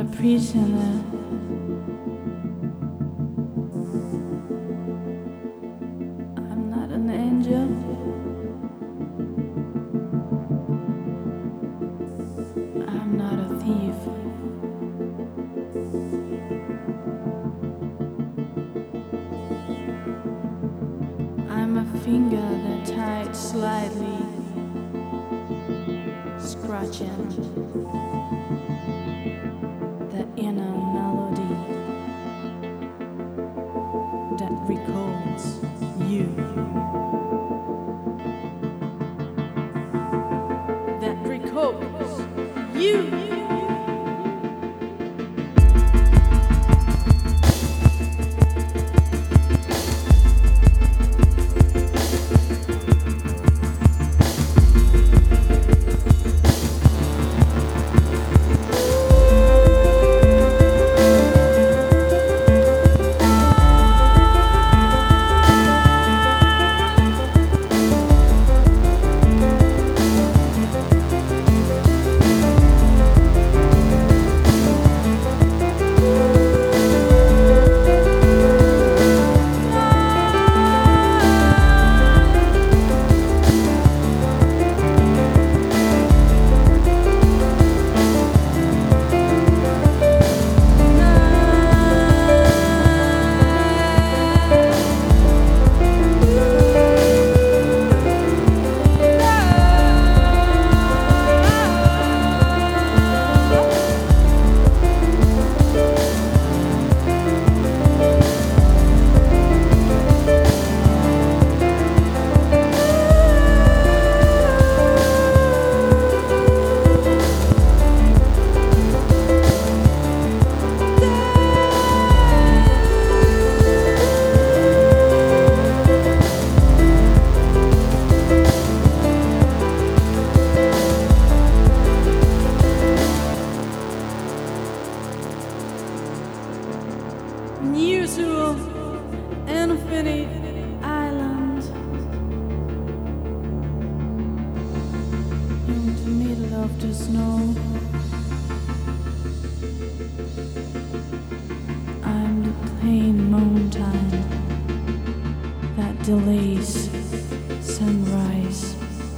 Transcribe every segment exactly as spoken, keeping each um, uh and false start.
prisoner. I'm not an angel. I'm not a thief. I'm a finger that tied slightly, scratching the inner melody that recalls you, that recalls you. New to infinite island in the middle of the snow. I'm the plain mountain that delays sunrise.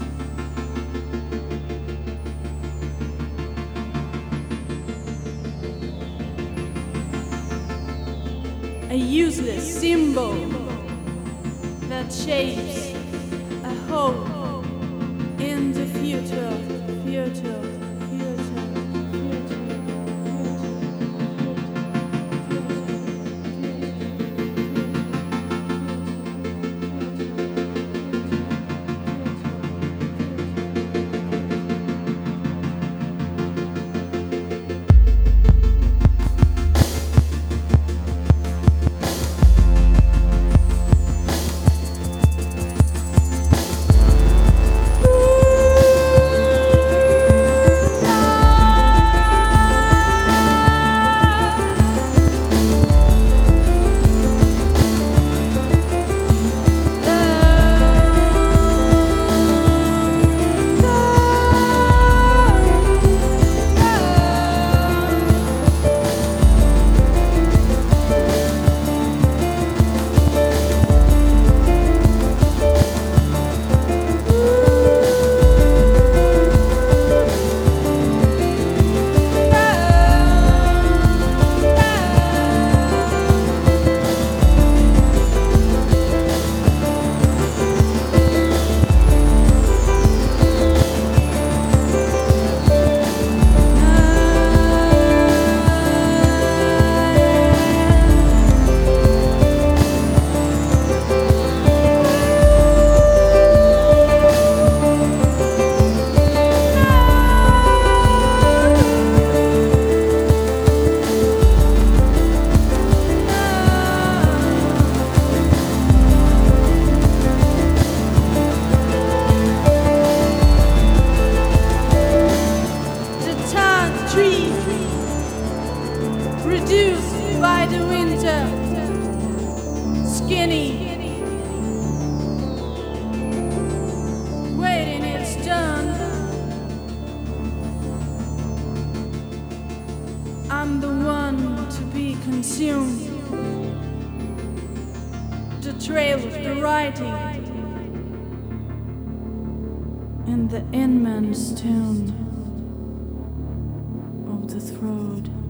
A useless symbol that shapes a hope in the future, future, future, reduced by the winter, skinny, waiting its turn. I'm the consume the trail of the writing in the inman's tune of the throat.